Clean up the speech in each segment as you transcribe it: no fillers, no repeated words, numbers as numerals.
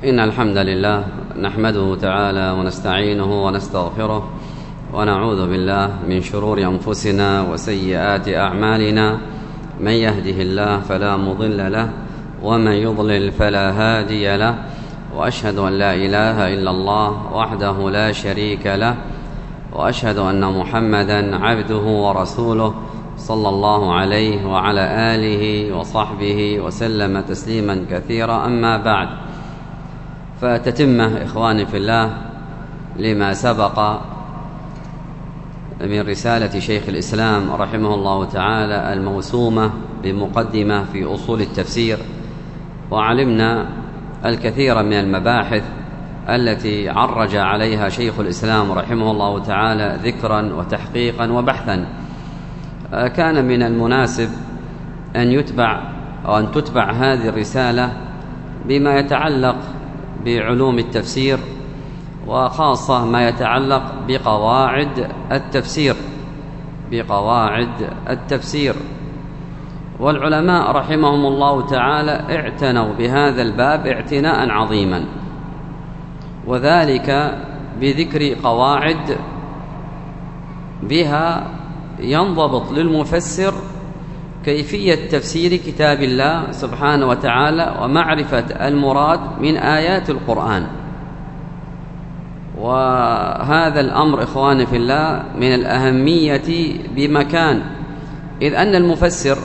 إن الحمد لله نحمده تعالى ونستعينه ونستغفره ونعوذ بالله من شرور أنفسنا وسيئات أعمالنا. من يهده الله فلا مضل له ومن يضلل فلا هادي له، وأشهد أن لا إله إلا الله وحده لا شريك له، وأشهد أن محمدًا عبده ورسوله صلى الله عليه وعلى آله وصحبه وسلم تسليمًا كثيرا. أما بعد، فتتمة إخواني في الله لما سبق من رسالة شيخ الإسلام رحمه الله تعالى الموسومة بمقدمة في أصول التفسير، وعلمنا الكثير من المباحث التي عرج عليها شيخ الإسلام رحمه الله تعالى ذكرا وتحقيقا وبحثا. كان من المناسب أن تتبع هذه الرسالة بما يتعلق بعلوم التفسير، وخاصة ما يتعلق بقواعد التفسير. والعلماء رحمهم الله تعالى اعتنوا بهذا الباب اعتناء عظيما، وذلك بذكر قواعد بها ينضبط للمفسر كيفية تفسير كتاب الله سبحانه وتعالى ومعرفة المراد من آيات القرآن. وهذا الأمر إخواني في الله من الأهمية بمكان، إذ أن المفسر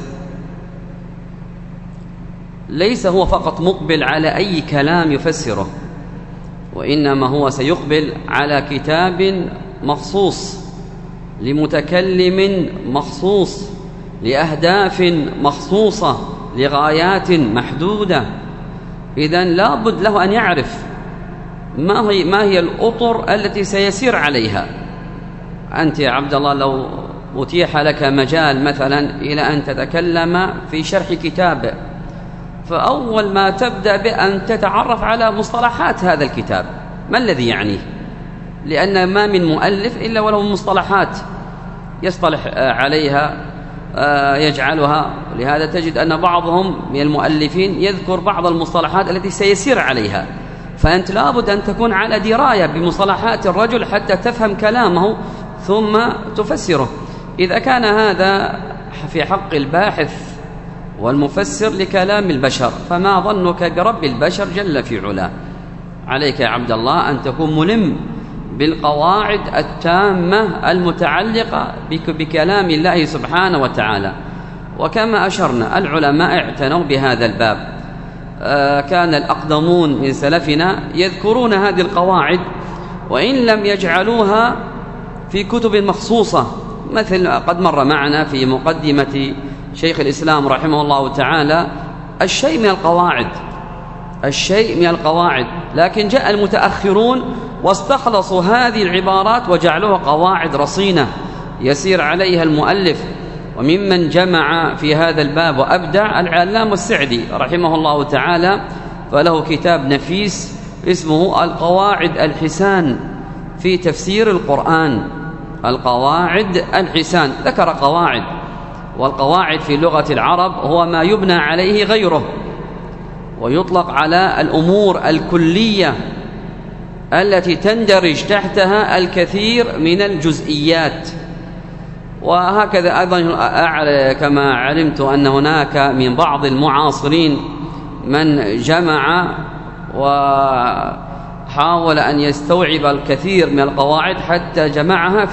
ليس هو فقط مقبل على أي كلام يفسره، وإنما هو سيقبل على كتاب مخصوص لمتكلم مخصوص لأهداف مخصوصة لغايات محدودة. إذن لا بد له أن يعرف ما هي الأطر التي سيسير عليها. أنت يا عبد الله لو أتيح لك مجال مثلا إلى أن تتكلم في شرح كتاب، فأول ما تبدأ بأن تتعرف على مصطلحات هذا الكتاب، ما الذي يعنيه؟ لأن ما من مؤلف إلا وله مصطلحات يصطلح عليها يجعلها. لهذا تجد أن بعضهم من المؤلفين يذكر بعض المصطلحات التي سيسير عليها، فأنت لابد أن تكون على دراية بمصطلحات الرجل حتى تفهم كلامه ثم تفسره. إذا كان هذا في حق الباحث والمفسر لكلام البشر، فما ظنك برب البشر جل في علاه؟ عليك يا عبد الله أن تكون ملم بالقواعد التامة المتعلقة بكلام الله سبحانه وتعالى. وكما أشرنا العلماء اعتنوا بهذا الباب، كان الأقدمون من سلفنا يذكرون هذه القواعد وإن لم يجعلوها في كتب مخصوصة، مثل قد مر معنا في مقدمة شيخ الإسلام رحمه الله تعالى الشيء من القواعد، لكن جاء المتأخرون واستخلصوا هذه العبارات وجعلوها قواعد رصينة يسير عليها المؤلف. وممن جمع في هذا الباب وأبدع العلامة السعدي رحمه الله تعالى، فله كتاب نفيس اسمه القواعد الحسان في تفسير القرآن. القواعد الحسان ذكر قواعد، والقواعد في لغة العرب هو ما يبنى عليه غيره، ويطلق على الأمور الكلية التي تندرج تحتها الكثير من الجزئيات. وهكذا أيضا كما علمت أن هناك من بعض المعاصرين من جمع وحاول أن يستوعب الكثير من القواعد حتى جمعها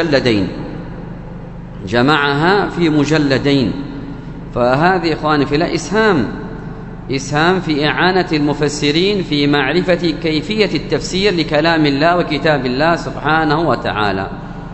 في مجلدين. فهذه إخواني في الله إسهام في إعانة المفسرين في معرفة كيفية التفسير لكلام الله وكتاب الله سبحانه وتعالى.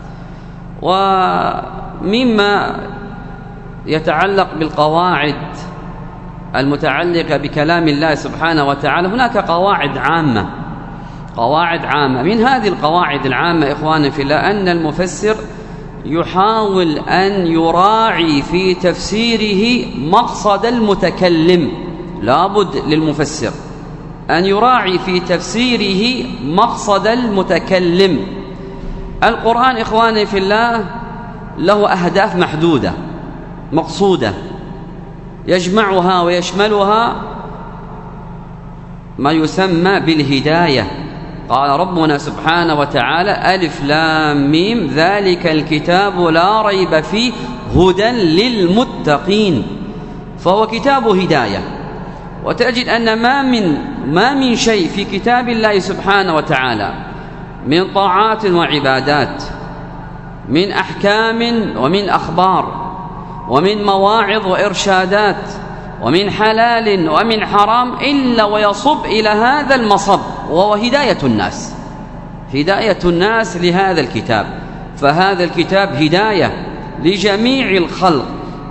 ومما يتعلق بالقواعد المتعلقة بكلام الله سبحانه وتعالى هناك قواعد عامة. من هذه القواعد العامة إخواني في الله أن المفسر يحاول أن يراعي في تفسيره مقصد المتكلم. لابد للمفسر أن يراعي في تفسيره مقصد المتكلم. القرآن إخواني في الله له أهداف محدودة مقصودة يجمعها ويشملها ما يسمى بالهداية. قال ربنا سبحانه وتعالى: ألف لام ميم ذلك الكتاب لا ريب فيه هدى للمتقين. فهو كتاب هداية. وتجد أن ما من شيء في كتاب الله سبحانه وتعالى من طاعات وعبادات، من أحكام ومن أخبار، ومن مواعظ وإرشادات، ومن حلال ومن حرام، إلا ويصب إلى هذا المصب، وهو هداية الناس، هداية الناس لهذا الكتاب. فهذا الكتاب هداية لجميع الخلق.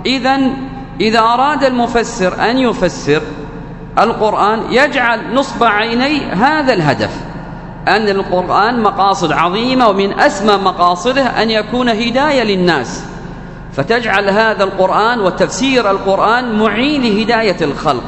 إذا أراد المفسر أن يفسر القرآن يجعل نصب عيني هذا الهدف، أن القرآن مقاصد عظيمة، ومن أسمى مقاصده أن يكون هداية للناس، فتجعل هذا القرآن وتفسير القرآن معين لهداية الخلق.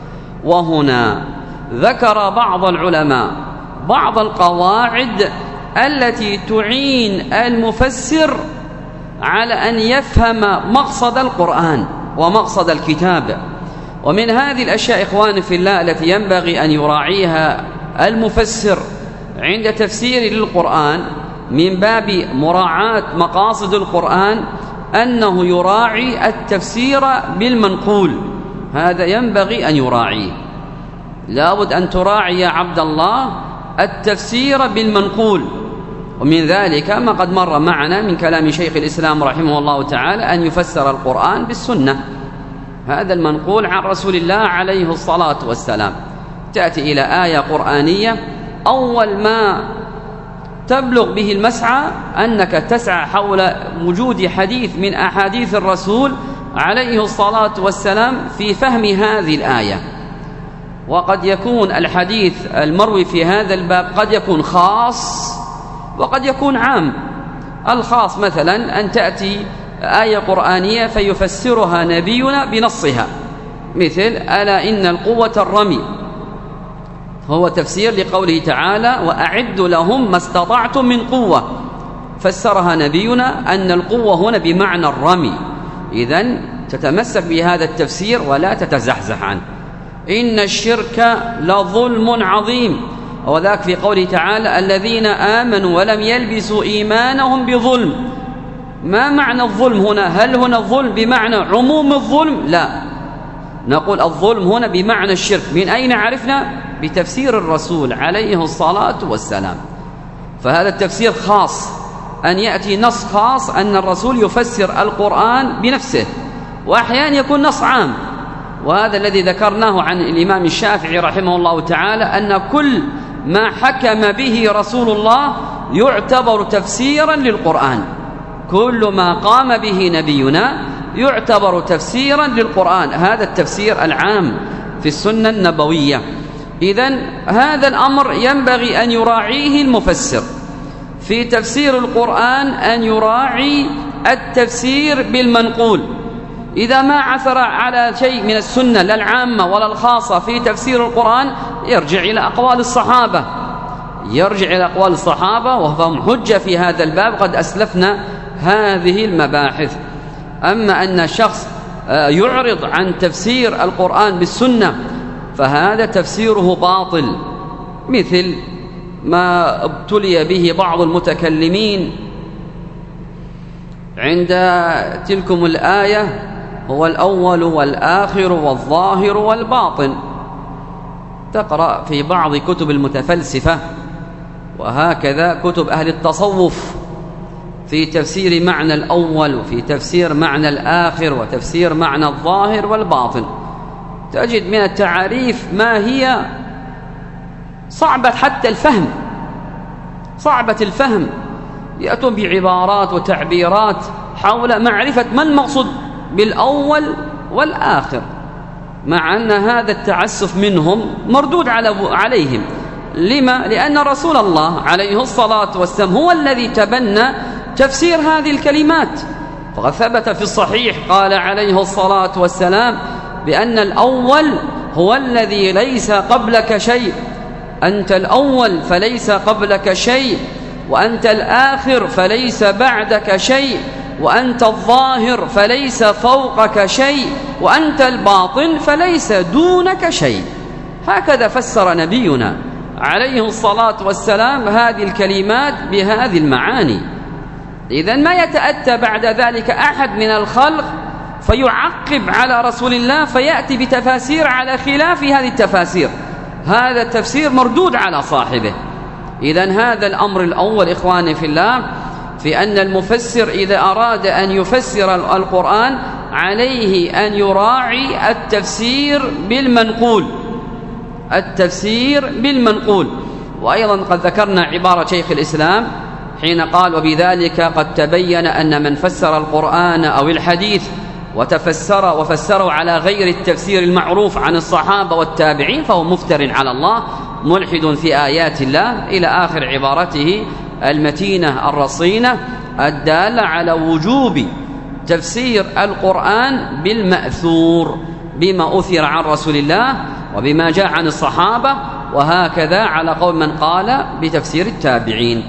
وهنا ذكر بعض العلماء بعض القواعد التي تعين المفسر على أن يفهم مقصد القرآن ومقصد الكتاب. ومن هذه الأشياء إخواني في الله التي ينبغي أن يراعيها المفسر عند تفسير للقرآن من باب مراعاة مقاصد القرآن، أنه يراعي التفسير بالمنقول. هذا ينبغي أن يراعيه. لابد أن تراعي يا عبد الله التفسير بالمنقول. ومن ذلك ما قد مر معنا من كلام شيخ الإسلام رحمه الله تعالى أن يفسر القرآن بالسنة، هذا المنقول عن رسول الله عليه الصلاة والسلام. تأتي إلى آية قرآنية، أول ما تبلغ به المسعى أنك تسعى حول وجود حديث من أحاديث الرسول عليه الصلاة والسلام في فهم هذه الآية. وقد يكون الحديث المروي في هذا الباب قد يكون خاص وقد يكون عام. الخاص مثلا أن تأتي آية قرآنية فيفسرها نبينا بنصها، مثل ألا إن القوة الرمي، هو تفسير لقوله تعالى: وأعد لهم ما استطعتم من قوة، فسرها نبينا أن القوة هنا بمعنى الرمي. إذن تتمسك بهذا التفسير ولا تتزحزح عنه. إن الشرك لظلم عظيم، وذاك في قوله تعالى: الذين آمنوا ولم يلبسوا إيمانهم بظلم. ما معنى الظلم هنا؟ هل هنا الظلم بمعنى عموم الظلم؟ لا، نقول الظلم هنا بمعنى الشرك. من أين عرفنا؟ بتفسير الرسول عليه الصلاة والسلام. فهذا التفسير خاص، أن يأتي نص خاص أن الرسول يفسر القرآن بنفسه، وأحيانا يكون نص عام. وهذا الذي ذكرناه عن الإمام الشافعي رحمه الله تعالى، أن كل ما حكم به رسول الله يعتبر تفسيرا للقرآن، كل ما قام به نبينا يعتبر تفسيرا للقرآن. هذا التفسير العام في السنة النبوية. إذن هذا الأمر ينبغي أن يراعيه المفسر في تفسير القرآن، أن يراعي التفسير بالمنقول. إذا ما عثر على شيء من السنة لا العامة ولا الخاصة في تفسير القرآن يرجع إلى أقوال الصحابة، وهم حجة في هذا الباب، قد أسلفنا هذه المباحث. أما أن شخص يعرض عن تفسير القرآن بالسنة فهذا تفسيره باطل، مثل ما ابتلي به بعض المتكلمين عند تلكم الآية: هو الأول والآخر والظاهر والباطن. تقرأ في بعض كتب المتفلسفة وهكذا كتب أهل التصوف في تفسير معنى الأول، وفي تفسير معنى الآخر، وتفسير معنى الظاهر والباطن، تجد من التعاريف ما هي صعبة حتى الفهم، صعبة الفهم. يأتون بعبارات وتعبيرات حول معرفة ما المقصود بالأول والآخر، مع أن هذا التعسف منهم مردود عليهم. لما؟ لأن رسول الله عليه الصلاة والسلام هو الذي تبنى تفسير هذه الكلمات. فقد ثبت في الصحيح قال عليه الصلاة والسلام بأن الأول هو الذي ليس قبلك شيء، أنت الأول فليس قبلك شيء، وأنت الآخر فليس بعدك شيء، وأنت الظاهر فليس فوقك شيء، وأنت الباطن فليس دونك شيء. هكذا فسر نبينا عليه الصلاة والسلام هذه الكلمات بهذه المعاني. إذن ما يتأتى بعد ذلك أحد من الخلق فيعقب على رسول الله فيأتي بتفاسير على خلاف هذه التفاسير، هذا التفسير مردود على صاحبه. إذن هذا الأمر الأول إخواني في الله، في أن المفسر إذا أراد أن يفسر القرآن عليه أن يراعي التفسير بالمنقول، التفسير بالمنقول. وأيضا قد ذكرنا عبارة شيخ الإسلام حين قال: وبذلك قد تبين أن من فسر القرآن أو الحديث وفسره على غير التفسير المعروف عن الصحابة والتابعين فهو مفتر على الله ملحد في آيات الله، إلى آخر عبارته المتينة الرصينة الدالة على وجوب تفسير القرآن بالمأثور بما أثر عن رسول الله وبما جاء عن الصحابة، وهكذا على قول من قال بتفسير التابعين.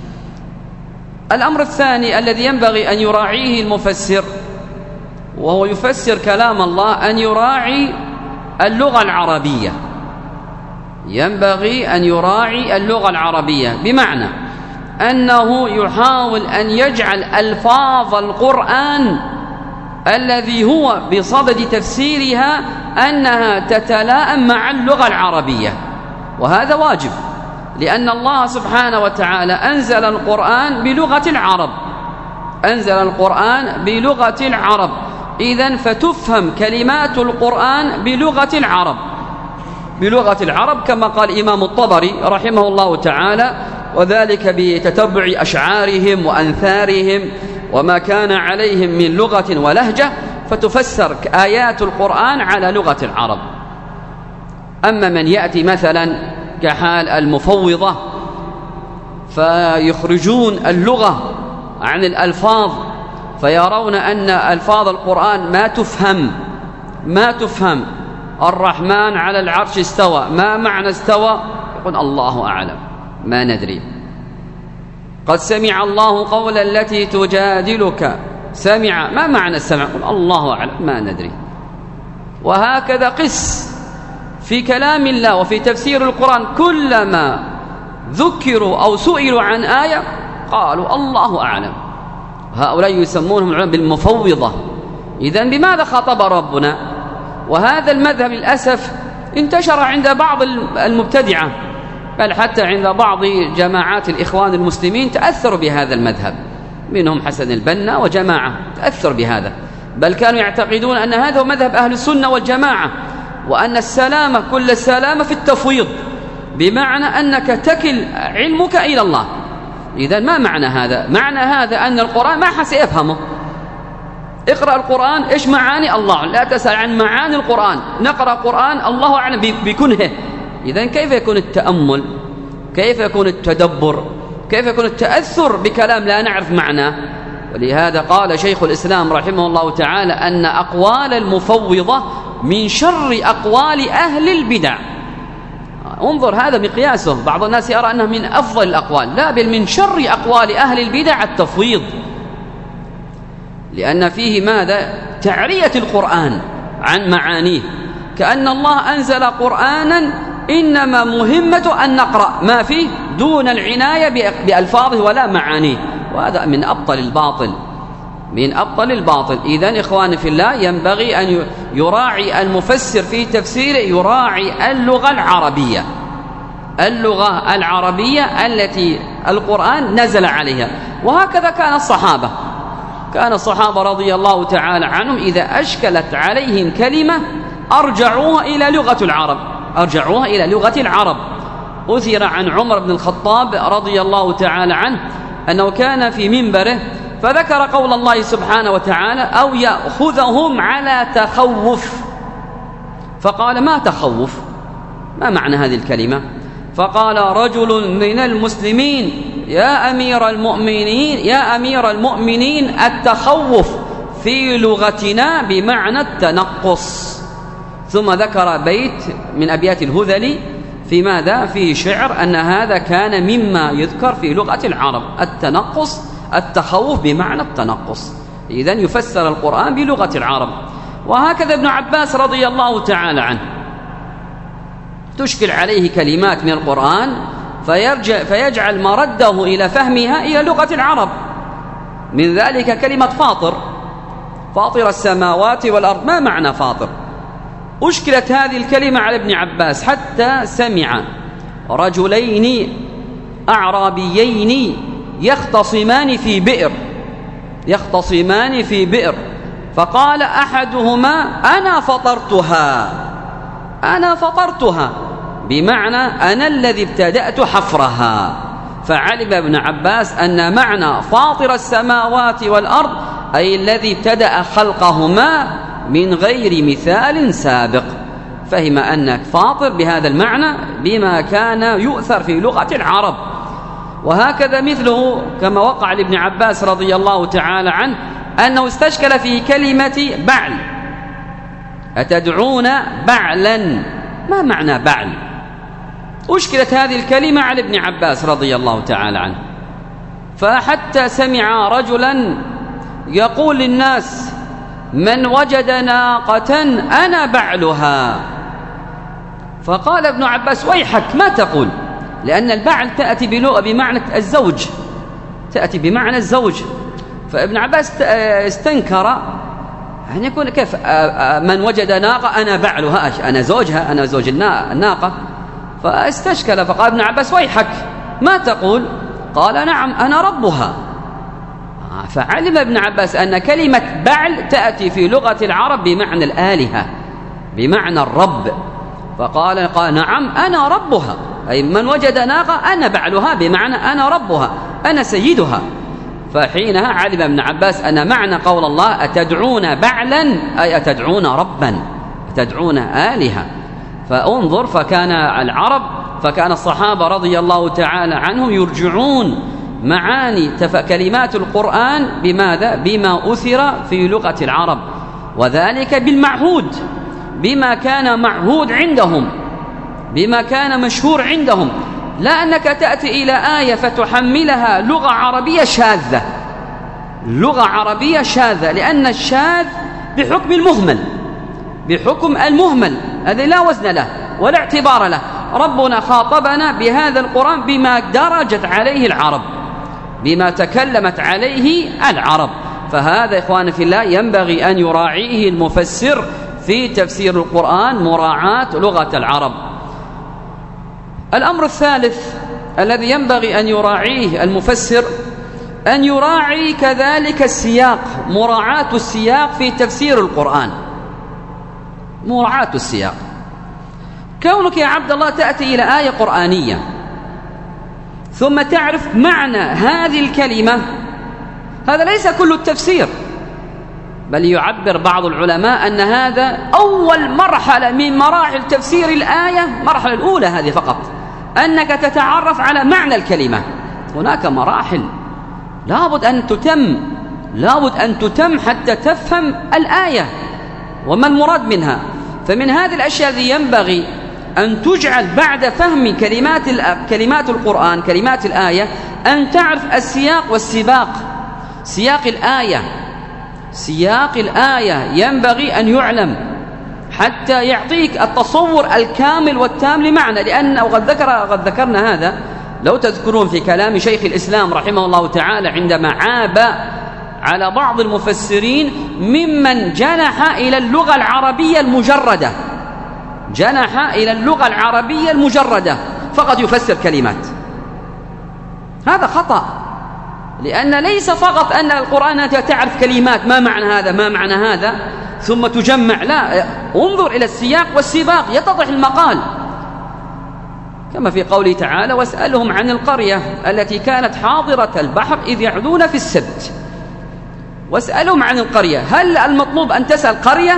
الأمر الثاني الذي ينبغي أن يراعيه المفسر وهو يفسر كلام الله أن يراعي اللغة العربية، ينبغي أن يراعي اللغة العربية، بمعنى أنه يحاول أن يجعل ألفاظ القرآن الذي هو بصدد تفسيرها أنها تتلائم مع اللغة العربية، وهذا واجب، لأن الله سبحانه وتعالى أنزل القرآن بلغة العرب، أنزل القرآن بلغة العرب، إذن فتفهم كلمات القرآن بلغة العرب، بلغة العرب كما قال إمام الطبري رحمه الله تعالى، وذلك بتتبع أشعارهم وأنثارهم وما كان عليهم من لغة ولهجة، فتفسر آيات القرآن على لغة العرب. أما من يأتي مثلا كحال المفوضة فيخرجون اللغة عن الألفاظ، فيرون أن ألفاظ القرآن ما تفهم. الرحمن على العرش استوى، ما معنى استوى؟ يقول الله أعلم، ما ندري. قد سمع الله قول التي تجادلك، سمع، ما معنى السمع؟ يقول الله أعلم، ما ندري. وهكذا قس في كلام الله وفي تفسير القرآن، كلما ذكروا أو سئلوا عن آية قالوا الله أعلم. هؤلاء يسمونهم العلماء بالمفوضة. إذن بماذا خاطب ربنا؟ وهذا المذهب للأسف انتشر عند بعض المبتدعة، بل حتى عند بعض جماعات الإخوان المسلمين تأثروا بهذا المذهب، منهم حسن البنا وجماعة تأثر بهذا، بل كانوا يعتقدون أن هذا هو مذهب أهل السنة والجماعة، وأن السلامة كل السلامة في التفويض، بمعنى أنك تكل علمك إلى الله. إذن ما معنى هذا؟ معنى هذا أن القرآن ما حد سيفهمه. اقرأ القرآن، إيش معاني؟ الله، لا تسأل عن معاني القرآن، نقرأ القرآن الله أعلم بكنهه. إذن كيف يكون التأمل؟ كيف يكون التدبر؟ كيف يكون التأثر بكلام لا نعرف معناه؟ ولهذا قال شيخ الإسلام رحمه الله تعالى أن أقوال المفوضة من شر أقوال أهل البدع. انظر، هذا مقياسه. بعض الناس يرى أنه من أفضل الأقوال، لا، بل من شر أقوال أهل البدع التفويض، لأن فيه ماذا؟ تعرية القرآن عن معانيه، كأن الله أنزل قرآنا إنما مهمة أن نقرأ ما فيه دون العناية بألفاظه ولا معانيه، وهذا من أبطل الباطل، من أبطل الباطل. إذن إخواني في الله ينبغي أن يراعي المفسر في تفسيره، يراعي اللغة العربية، اللغة العربية التي القرآن نزل عليها. وهكذا كان الصحابة، كان الصحابة رضي الله تعالى عنهم إذا أشكلت عليهم كلمة أرجعوها إلى لغة العرب، أرجعوها إلى لغة العرب. أثر عن عمر بن الخطاب رضي الله تعالى عنه أنه كان في منبره فذكر قول الله سبحانه وتعالى: أو يأخذهم على تخوف، فقال: ما تخوف؟ ما معنى هذه الكلمة؟ فقال رجل من المسلمين: يا أمير المؤمنين، يا أمير المؤمنين، التخوف في لغتنا بمعنى التنقص. ثم ذكر بيت من أبيات الهذلي في ماذا؟ في شعر أن هذا كان مما يذكر في لغة العرب، التنقص، التخوف بمعنى التنقص. إذن يفسر القرآن بلغة العرب. وهكذا ابن عباس رضي الله تعالى عنه تشكل عليه كلمات من القرآن فيجعل مرده إلى فهمها إلى لغة العرب. من ذلك كلمة فاطر السماوات والأرض. ما معنى فاطر؟ أشكلت هذه الكلمة على ابن عباس حتى سمع رجلين أعرابيين يختصمان في بئر فقال أحدهما أنا فطرتها بمعنى أنا الذي ابتدأت حفرها. فعلم ابن عباس أن معنى فاطر السماوات والأرض أي الذي ابتدأ خلقهما من غير مثال سابق. فهم أن فاطر بهذا المعنى بما كان يؤثر في لغة العرب. وهكذا مثله كما وقع لابن عباس رضي الله تعالى عنه أنه استشكل في كلمة بعل. أتدعون بعلا؟ ما معنى بعل؟ أشكلت هذه الكلمة على ابن عباس رضي الله تعالى عنه، فحتى سمع رجلا يقول للناس من وجد ناقة أنا بعلها. فقال ابن عباس ويحك ما تقول، لأن البعل تأتي بمعنى الزوج، تأتي بمعنى الزوج. فابن عباس استنكر أن يكون كيف من وجد ناقة أنا بعلها، أنا زوجها، أنا زوج الناقة. فاستشكل فقال ابن عباس ويحك ما تقول؟ قال نعم أنا ربها. فعلم ابن عباس أن كلمة بعل تأتي في لغة العرب بمعنى الآلهة، بمعنى الرب. فقال نعم أنا ربها، أي من وجد ناقة أنا بعلها بمعنى أنا ربها، أنا سيدها. فحينها علم ابن عباس أن معنى قول الله أتدعون بعلا أي أتدعون ربا، أتدعون آلهة. فانظر، فكان الصحابة رضي الله تعالى عنهم يرجعون معاني كلمات القرآن بماذا؟ بما أثر في لغة العرب، وذلك بالمعهود، بما كان معهود عندهم، بما كان مشهور عندهم. لا أنك تأتي إلى آية فتحملها لغة عربية شاذة، لغة عربية شاذة، لأن الشاذ بحكم المهمل الذي لا وزن له ولا اعتبار له. ربنا خاطبنا بهذا القرآن بما درجت عليه العرب، بما تكلمت عليه العرب. فهذا إخواني في الله ينبغي أن يراعيه المفسر في تفسير القرآن، مراعاة لغة العرب. الأمر الثالث الذي ينبغي أن يراعيه المفسر أن يراعي كذلك السياق، مراعاة السياق في تفسير القرآن، مراعاة السياق. كونك يا عبد الله تأتي إلى آية قرآنية ثم تعرف معنى هذه الكلمة، هذا ليس كل التفسير، بل يعبر بعض العلماء أن هذا أول مرحلة من مراحل تفسير الآية، المرحلة الأولى هذه فقط، أنك تتعرف على معنى الكلمة. هناك مراحل لابد أن تتم حتى تفهم الآية وما المراد منها. فمن هذه الأشياء التي ينبغي أن تجعل بعد فهم كلمات القرآن، كلمات الآية، أن تعرف السياق والسباق. سياق الآية ينبغي أن يعلم حتى يعطيك التصور الكامل والتام لمعنى. لأن وقد ذكرنا هذا لو تذكرون في كلام شيخ الإسلام رحمه الله تعالى عندما عاب على بعض المفسرين ممن جنح إلى اللغة العربية المجردة، فقد يفسر كلمات. هذا خطأ، لأن ليس فقط أن القرآن تعرف كلمات ما معنى هذا ما معنى هذا ثم تجمع، لا، انظر إلى السياق والسباق يتضح المقال. كما في قوله تعالى واسألهم عن القرية التي كانت حاضرة البحر إذ يعدون في السبت. واسألهم عن القرية، هل المطلوب أن تسأل قرية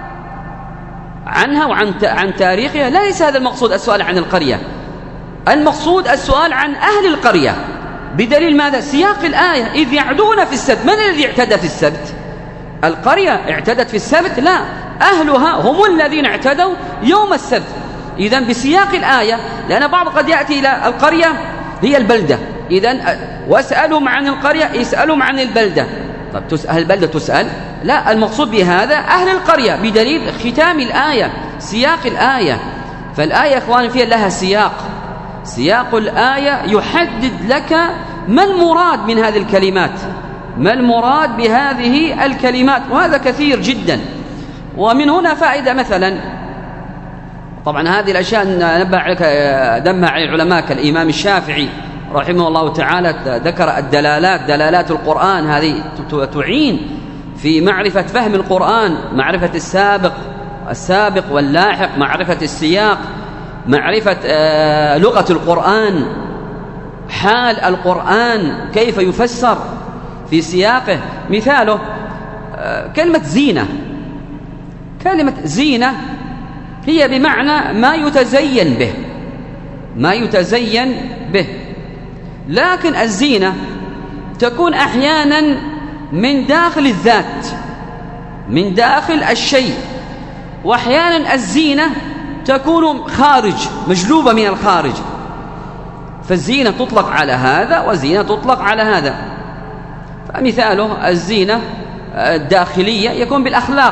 عنها وعن تاريخها؟ ليس هذا المقصود السؤال عن القرية، المقصود السؤال عن أهل القرية. بدليل ماذا؟ سياق الآية إذ يعدون في السبت. من الذي اعتدى في السبت؟ القرية اعتدت في السبت؟ لا، أهلها هم الذين اعتدوا يوم السبت. إذن بسياق الآية، لأن بعض قد يأتي إلى القرية هي البلدة، إذن واسألهم عن القرية يسألهم عن البلدة. طب هل البلدة تسأل؟ لا، المقصود بهذا أهل القرية، بدليل ختام الآية، سياق الآية. فالآية إخواني فيها لها سياق الآية يحدد لك ما المراد من هذه الكلمات، ما المراد بهذه الكلمات، وهذا كثير جدا. ومن هنا فائدة مثلا، طبعا هذه الأشياء دمها على العلماء كالإمام الشافعي رحمه الله تعالى، ذكر دلالات القرآن، هذه تعين في معرفة فهم القرآن، معرفة السابق واللاحق، معرفة السياق، معرفة لغة القرآن، حال القرآن كيف يفسر في سياقه. مثاله كلمة زينة هي بمعنى ما يتزين به، لكن الزينة تكون أحيانا من داخل الذات، من داخل الشيء، وأحيانا الزينة تكون خارج، مجلوبة من الخارج، فالزينة تطلق على هذا وزينة تطلق على هذا. فمثاله الزينة الداخلية يكون بالأخلاق،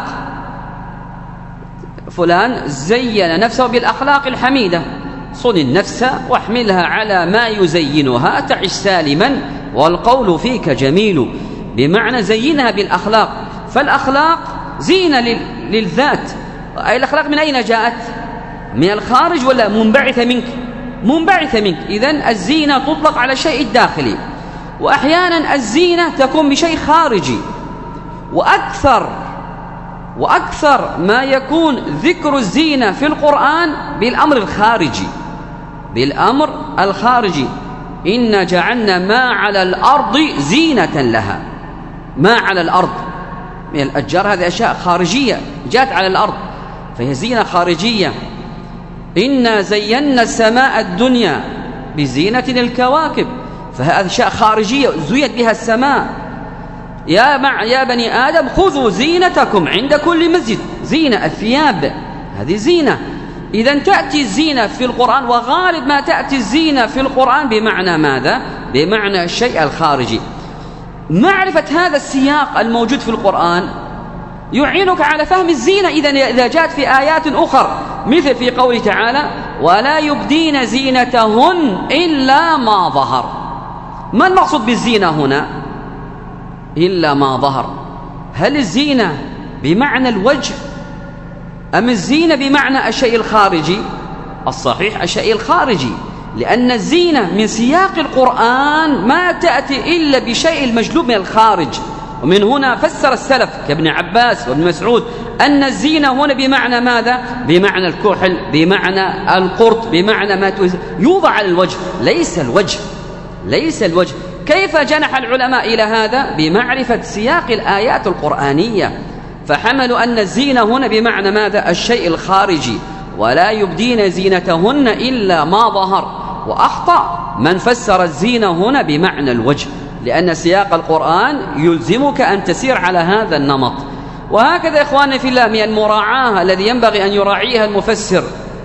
فلان زين نفسه بالأخلاق الحميدة، صن النفس واحملها على ما يزينها تعش سالما والقول فيك جميل، بمعنى زينها بالأخلاق. فالأخلاق زينة للذات. أي الأخلاق من أين جاءت؟ من الخارج ولا منبعثة منك؟ إذن الزينة تطلق على الشيء الداخلي، وأحيانا الزينة تكون بشيء خارجي. وأكثر ما يكون ذكر الزينة في القرآن بالأمر الخارجي. إنا جعلنا ما على الأرض زينة لها. ما على الأرض من الأشجار، هذه أشياء خارجية جاءت على الأرض، فهي زينة خارجية. إنا زينا السماء الدنيا بزينة الكواكب، فهذه أشياء خارجية زينت بها السماء. يا بني آدم خذوا زينتكم عند كل مسجد. زينة الثياب، هذه زينة. إذن تأتي الزينة في القرآن، وغالب ما تأتي الزينة في القرآن بمعنى ماذا؟ بمعنى الشيء الخارجي. معرفة هذا السياق الموجود في القرآن يعينك على فهم الزينة إذا جاءت في آيات أخرى، مثل في قوله تعالى ولا يبدين زينتهن إلا ما ظهر. ما المقصود بالزينة هنا؟ إلا ما ظهر. هل الزينة بمعنى الوجه أم الزينة بمعنى الشيء الخارجي؟ الصحيح الشيء الخارجي، لأن الزينة من سياق القرآن ما تأتي إلا بشيء المجلوب من الخارج. ومن هنا فسر السلف كابن عباس وابن مسعود أن الزينة هنا بمعنى ماذا؟ بمعنى الكحل، بمعنى القرط، بمعنى ما يوضع على الوجه، ليس الوجه. كيف جنح العلماء إلى هذا؟ بمعرفة سياق الآيات القرآنية، فحملوا أن الزينة هنا بمعنى ماذا؟ الشيء الخارجي. ولا يبدين زينتهن إلا ما ظهر. وأخطأ من فسر الزينة هنا بمعنى الوجه، لأن سياق القرآن يلزمك أن تسير على هذا النمط. وهكذا إخواني في الله من المراعاة الذي ينبغي أن يراعيها المفسر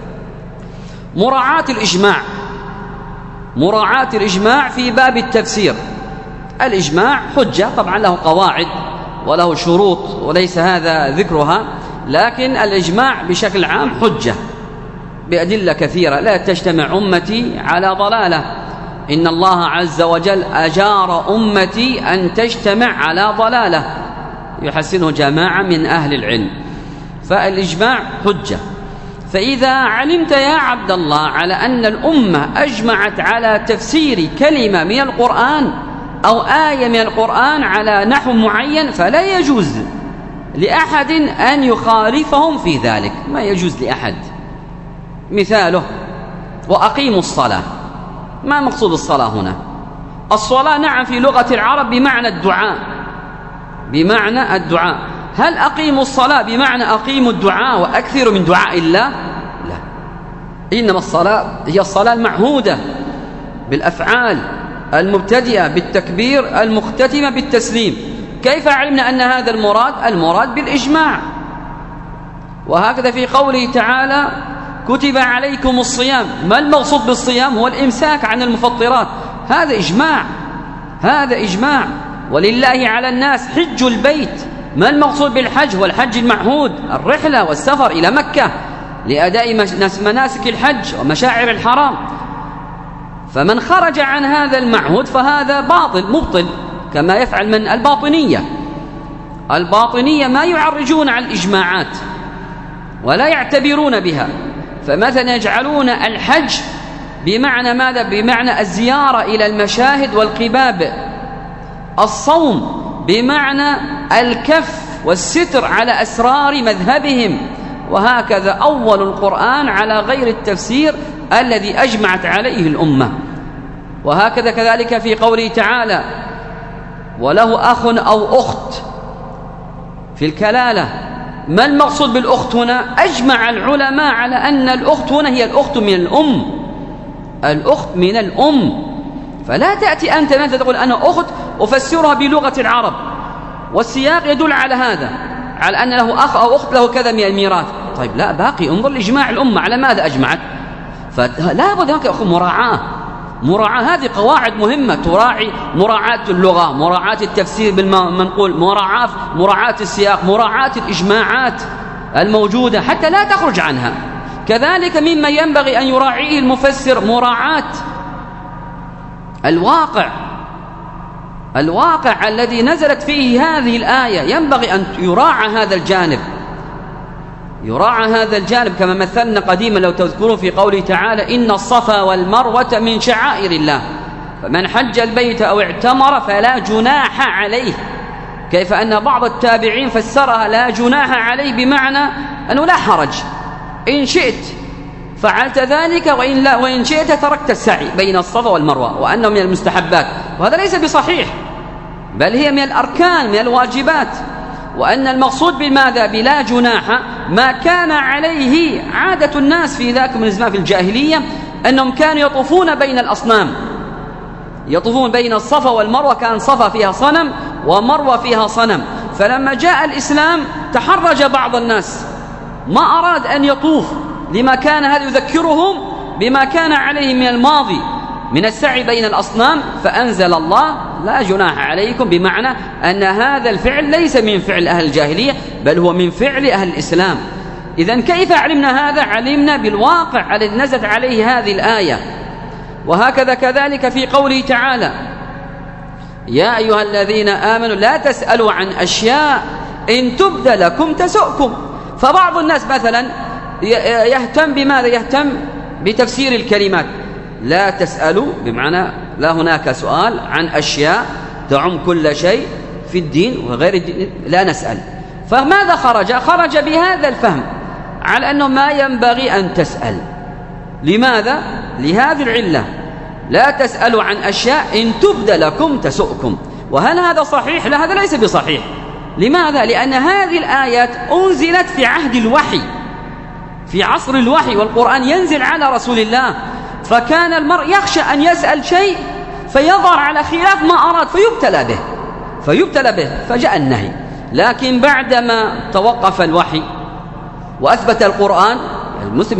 مراعاة الإجماع في باب التفسير. الإجماع حجة، طبعا له قواعد وله شروط وليس هذا ذكرها، لكن الإجماع بشكل عام حجة بأدلة كثيرة. لا تجتمع أمتي على ضلالة، إن الله عز وجل أجار أمتي أن تجتمع على ضلالة يحسنه جماعة من أهل العلم، فالإجماع حجة. فإذا علمت يا عبد الله على أن الأمة أجمعت على تفسير كلمة من القرآن أو آية من القرآن على نحو معين، فلا يجوز لأحد أن يخالفهم في ذلك، ما يجوز لأحد. مثاله وأقيموا الصلاة. ما مقصود الصلاة هنا؟ الصلاة نعم في لغة العرب بمعنى الدعاء. هل أقيموا الصلاة بمعنى أقيموا الدعاء وأكثروا من دعاء الله؟ لا، إنما الصلاة هي الصلاة المعهودة بالأفعال المبتدئة بالتكبير المختتمة بالتسليم. كيف علمنا أن هذا المراد بالإجماع؟ وهكذا في قوله تعالى كتب عليكم الصيام. ما المقصود بالصيام؟ هو الإمساك عن المفطرات. هذا إجماع. ولله على الناس حج البيت. ما المقصود بالحج؟ هو الحج المعهود، الرحلة والسفر إلى مكة. لأداء مناسك الحج ومشاعر الحرام. فمن خرج عن هذا المعهود فهذا باطل مبطل، كما يفعل من الباطنية ما يعرجون على الإجماعات ولا يعتبرون بها. فمثلا يجعلون الحج بمعنى ماذا؟ بمعنى الزيارة إلى المشاهد والقباب، الصوم بمعنى الكف والستر على أسرار مذهبهم، وهكذا أول القرآن على غير التفسير الذي أجمعت عليه الأمة. وهكذا كذلك في قوله تعالى: وله أخ أو أخت في الكلالة. ما المقصود بالأخت هنا؟ أجمع العلماء على أن الأخت هنا هي الأخت من الأم، الأخت من الأم. فلا تأتي أنت مثلا تقول أنا أخت أفسرها بلغة العرب، والسياق يدل على هذا، على أن له أخ أو أخت له كذا من الميراث. طيب لا، باقي انظر لإجماع الأمة على ماذا أجمعت. فلا بد هناك مراعاة. هذه قواعد مهمة تراعي مراعاة اللغة، مراعاة التفسير بالمنقول، مراعاة السياق، مراعاة الإجماعات الموجودة حتى لا تخرج عنها. كذلك مما ينبغي أن يراعيه المفسر مراعاة الواقع الذي نزلت فيه هذه الآية، ينبغي أن يراعى هذا الجانب كما مثلنا قديما لو تذكرون في قوله تعالى: إن الصفا والمروة من شعائر الله فمن حج البيت أو اعتمر فلا جناح عليه. كيف أن بعض التابعين فسرها لا جناح عليه بمعنى أنه لا حرج، إن شئت فعلت ذلك وإن شئت تركت السعي بين الصفا والمروة، وأنه من المستحبات. وهذا ليس بصحيح، بل هي من الأركان من الواجبات. وأن المقصود بماذا؟ بلا جناح ما كان عليه عادة الناس في ذاك من الزمان في الجاهلية، أنهم كانوا يطوفون بين الأصنام، يطوفون بين الصفا والمروة، كان صفا فيها صنم ومروة فيها صنم. فلما جاء الإسلام تحرج بعض الناس، ما أراد أن يطوف لما كان هذا يذكرهم بما كان عليه من الماضي من السعي بين الأصنام، فأنزل الله: لا جناح عليكم، بمعنى أن هذا الفعل ليس من فعل أهل الجاهلية بل هو من فعل أهل الإسلام. إذن كيف علمنا هذا؟ علمنا بالواقع الذي نزلت عليه هذه الآية. وهكذا كذلك في قوله تعالى: يا أيها الذين آمنوا لا تسألوا عن أشياء إن تبد لكم تسؤكم. فبعض الناس مثلا يهتم بماذا؟ يهتم بتفسير الكلمات. لا تسألوا بمعنى لا هناك سؤال عن أشياء تعم كل شيء في الدين وغير الدين، لا نسأل. فماذا خرج بهذا الفهم على أنه ما ينبغي أن تسأل. لماذا؟ لهذه العلة: لا تسألوا عن أشياء إن تبد لكم تسؤكم. وهل هذا صحيح؟ لا، هذا ليس بصحيح. لماذا؟ لأن هذه الآيات أنزلت في عهد الوحي، في عصر الوحي، والقرآن ينزل على رسول الله، فكان المرء يخشى أن يسأل شيء فيظهر على خلاف ما أراد فيبتلى به فجاء النهي. لكن بعدما توقف الوحي وأثبت القرآن، المسلم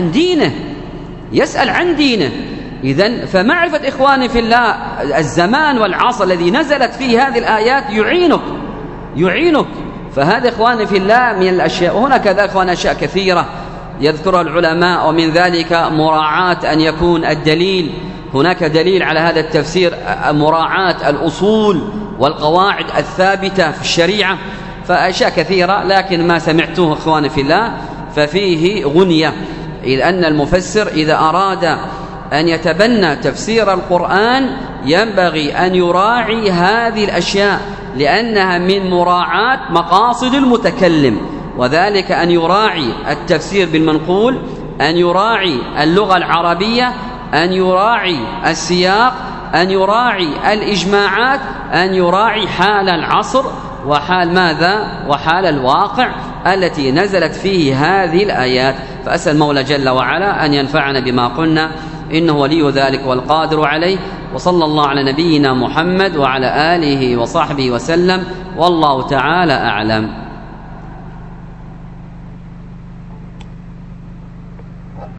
يسأل عن دينه. إذن فمعرفة إخواني في الله الزمان والعصر الذي نزلت فيه هذه الآيات يعينك. فهذا إخواني في الله من الأشياء. وهنا كذا إخواني أشياء كثيرة يذكرها العلماء، ومن ذلك مراعاة أن يكون الدليل، هناك دليل على هذا التفسير، مراعاة الأصول والقواعد الثابتة في الشريعة. فأشياء كثيرة، لكن ما سمعتوه إخواني في الله ففيه غنية، إذ أن المفسر إذا أراد أن يتبنى تفسير القرآن ينبغي أن يراعي هذه الأشياء، لأنها من مراعاة مقاصد المتكلم، وذلك أن يراعي التفسير بالمنقول، أن يراعي اللغة العربية، أن يراعي السياق، أن يراعي الإجماعات، أن يراعي حال العصر وحال ماذا؟ وحال الواقع التي نزلت فيه هذه الآيات. فأسأل المولى جل وعلا أن ينفعنا بما قلنا، إنه ولي ذلك والقادر عليه. وصلى الله على نبينا محمد وعلى آله وصحبه وسلم، والله تعالى أعلم.